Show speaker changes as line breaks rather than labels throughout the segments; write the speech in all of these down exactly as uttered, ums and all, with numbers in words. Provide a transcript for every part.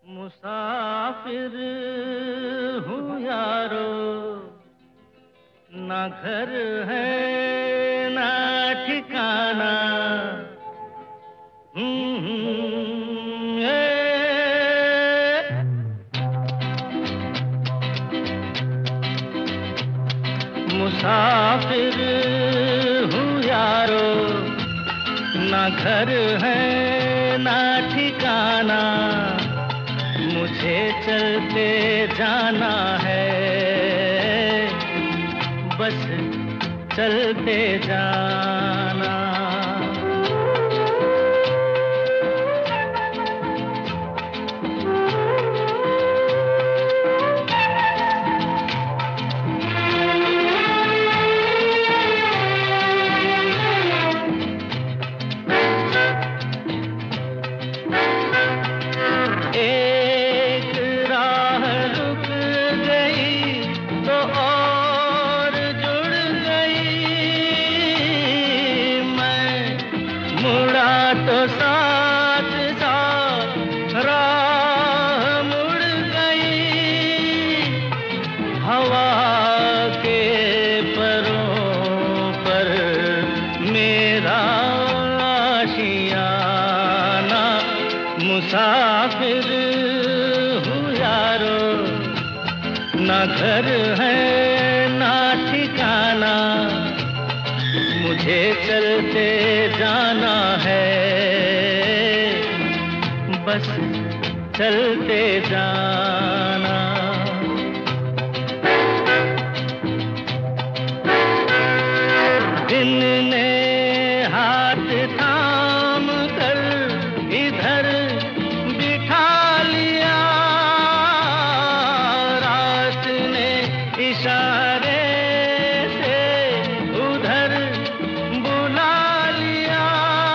मुसाफिर हूँ यारो, ना घर है ना ठिकाना। हम्म, मुसाफिर हूँ यारो, ना घर है ना ठिकाना। मुझे चलते जाना है, बस चलते जाना। एक राह रुक गई तो और जुड़ गई। मैं मुड़ा तो साथ साथ राह मुड़ गई। हवा के परों पर मेरा आशियाना। मुसाफिर हूँ यारो, ना घर है ना ठिकाना। मुझे चलते जाना है, बस चलते जाना। दिन ने हाथ थाम कर इधर बिठा लिया। रात ने इशारे से उधर बुला लिया।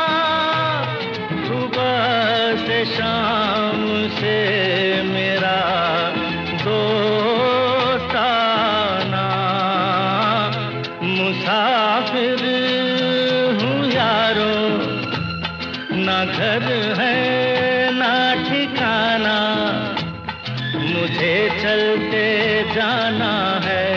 सुबह से शाम से मेरा दोस्ताना। मुसाफिर हूँ यारो, ना घर है ना ठिकाना। मुझे चलते जाना है,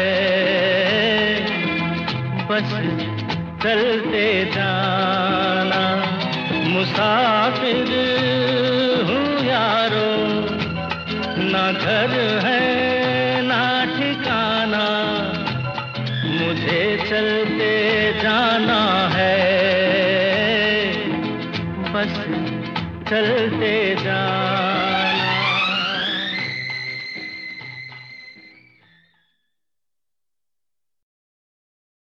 बस चलते जाना। मुसाफिर हूँ यारो, ना घर है ना ठिकाना। मुझे चलते जाना है, बस चलते जाना।